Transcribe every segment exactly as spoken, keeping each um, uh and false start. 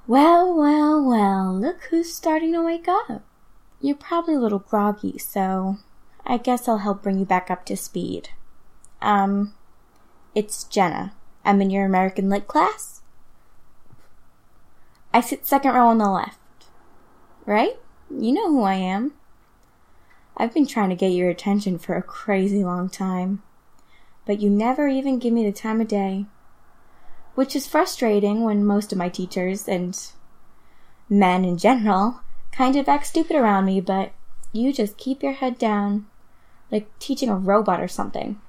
Well, well, well, look who's starting to wake up. You're probably a little groggy, so I guess I'll help bring you back up to speed. Um, it's Jenna. I'm in your American Lit class. I sit second row on the left. Right? You know who I am. I've been trying to get your attention for a crazy long time, but you never even give me the time of day, which is frustrating when most of my teachers, and men in general, kind of act stupid around me, but you just keep your head down, like teaching a robot or something.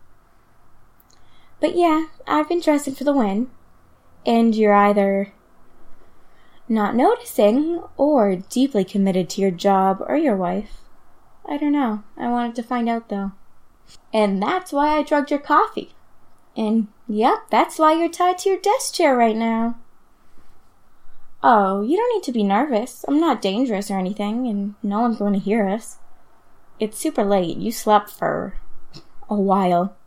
But yeah, I've been dressing for the win, and you're either not noticing or deeply committed to your job or your wife. I don't know. I wanted to find out, though. And that's why I drugged your coffee. And, yep, that's why you're tied to your desk chair right now. Oh, you don't need to be nervous. I'm not dangerous or anything, and no one's going to hear us. It's super late. You slept for a while.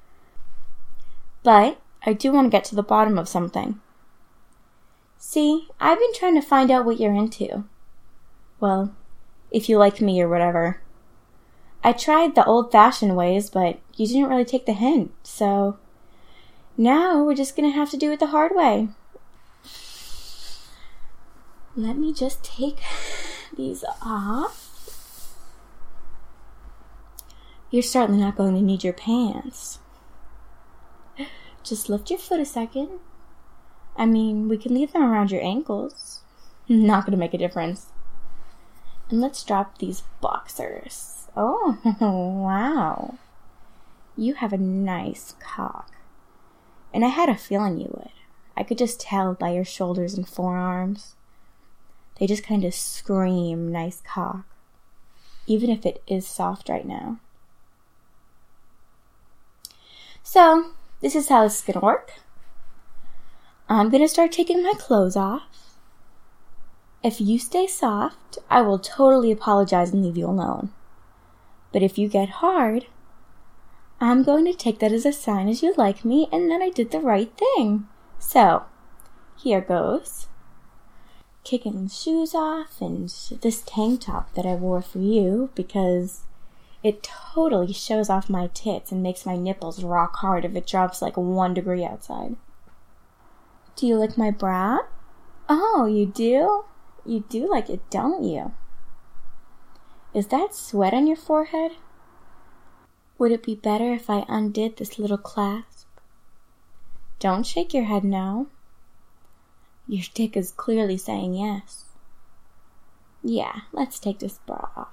But I do want to get to the bottom of something. See, I've been trying to find out what you're into. Well, if you like me or whatever. I tried the old-fashioned ways, but you didn't really take the hint, so now we're just gonna have to do it the hard way. Let me just take these off. You're certainly not going to need your pants. Just lift your foot a second. I mean, we can leave them around your ankles. Not gonna make a difference. And let's drop these boxers. Oh, wow. You have a nice cock. And I had a feeling you would. I could just tell by your shoulders and forearms. They just kind of scream nice cock. Even if it is soft right now. So, this is how this is gonna work. I'm gonna start taking my clothes off. If you stay soft, I will totally apologize and leave you alone. But if you get hard, I'm going to take that as a sign as you like me and that I did the right thing. So, here goes. Kicking the shoes off and this tank top that I wore for you because it totally shows off my tits and makes my nipples rock hard if it drops like one degree outside. Do you like my bra? Oh, you do? You do like it, don't you? Is that sweat on your forehead? Would it be better if I undid this little clasp? Don't shake your head no. Your dick is clearly saying yes. Yeah, let's take this bra off.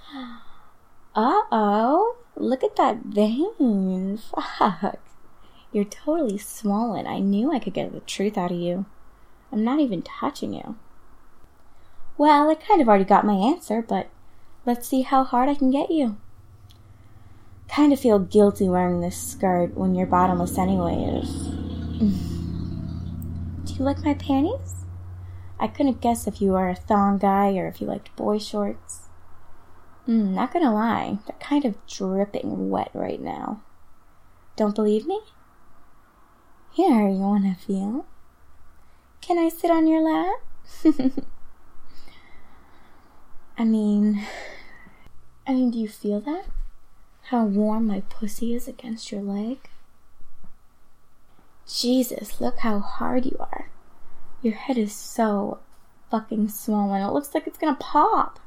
Uh-oh, look at that vein. Fuck. You're totally swollen. I knew I could get the truth out of you. I'm not even touching you. Well, I kind of already got my answer, but let's see how hard I can get you. Kind of feel guilty wearing this skirt when you're bottomless anyways. Do you like my panties? I couldn't guess if you were a thong guy or if you liked boy shorts. Mm, not gonna lie, they're kind of dripping wet right now. Don't believe me? Here, you wanna feel? Can I sit on your lap? I mean, I mean, do you feel that? How warm my pussy is against your leg? Jesus, look how hard you are. Your head is so fucking swollen. It looks like it's gonna pop.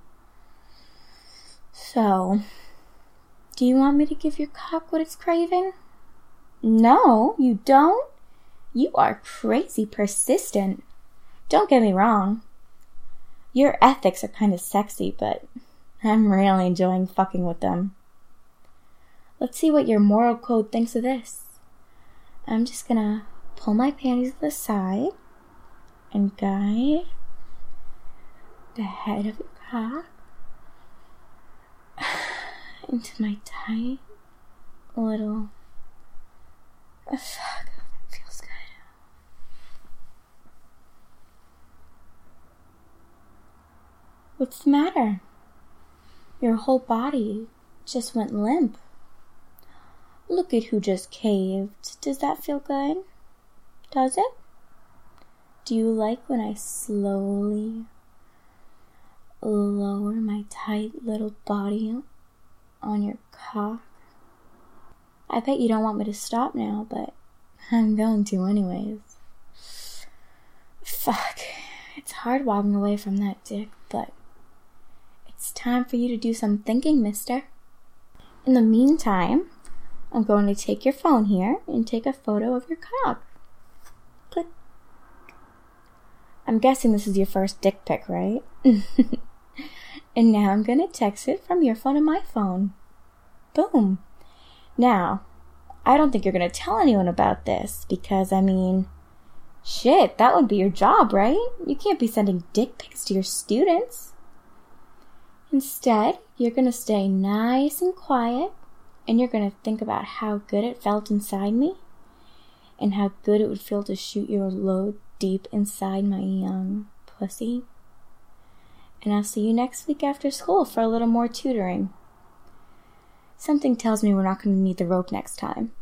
So, do you want me to give your cock what it's craving? No, you don't? You are crazy persistent. Don't get me wrong. Your ethics are kind of sexy, but I'm really enjoying fucking with them. Let's see what your moral code thinks of this. I'm just gonna pull my panties to the side and guide the head of your cock into my tight little... Oh, fuck, that feels good. What's the matter? Your whole body just went limp. Look at who just caved. Does that feel good? Does it? Do you like when I slowly lower my tight little body on your cock? I bet you don't want me to stop now, but I'm going to anyways. Fuck. It's hard walking away from that dick, but it's time for you to do some thinking, mister. In the meantime, I'm going to take your phone here and take a photo of your cock. Click. I'm guessing this is your first dick pic, right? And now I'm going to text it from your phone to my phone. Boom. Now, I don't think you're going to tell anyone about this because, I mean, shit, that would be your job, right? You can't be sending dick pics to your students. Instead, you're going to stay nice and quiet, and you're going to think about how good it felt inside me and how good it would feel to shoot your load deep inside my young pussy. And I'll see you next week after school for a little more tutoring. Something tells me we're not going to need the rope next time.